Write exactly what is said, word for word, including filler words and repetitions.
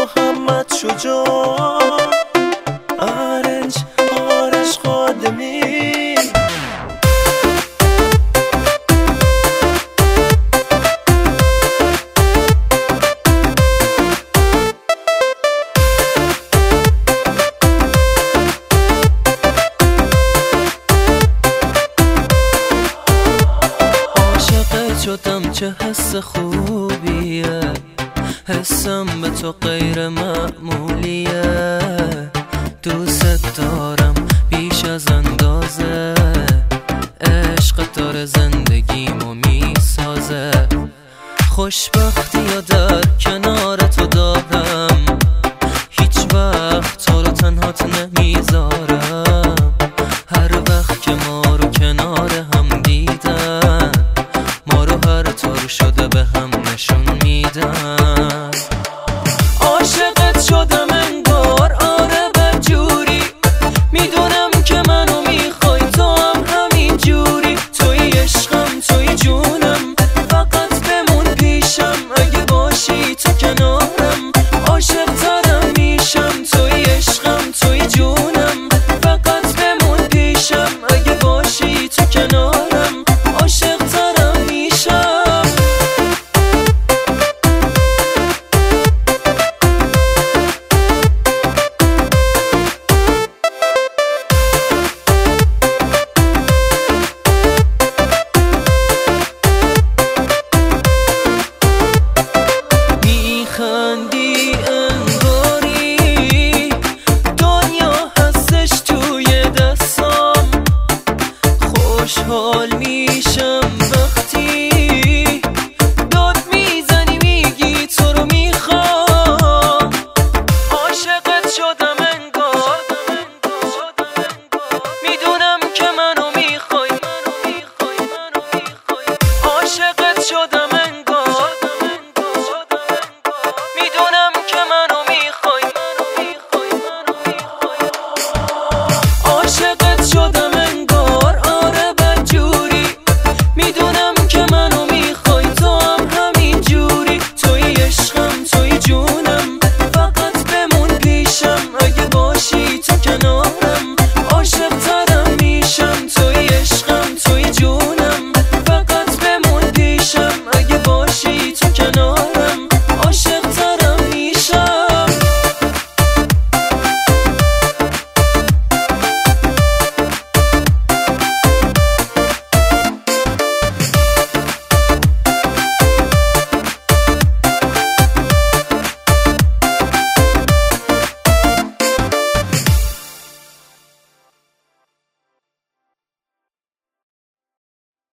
محمد شجاع آرنج آرش خادمی عاشقت شدم چه حس خوبیه، حسم به تو غیر معمولیه، دوست دارم بیش از اندازه، عشق داره زندگیمو میسازه، خوشبختی یا در کنار تو دارم، هیچ وقت تو رو تنهات نمیذارم.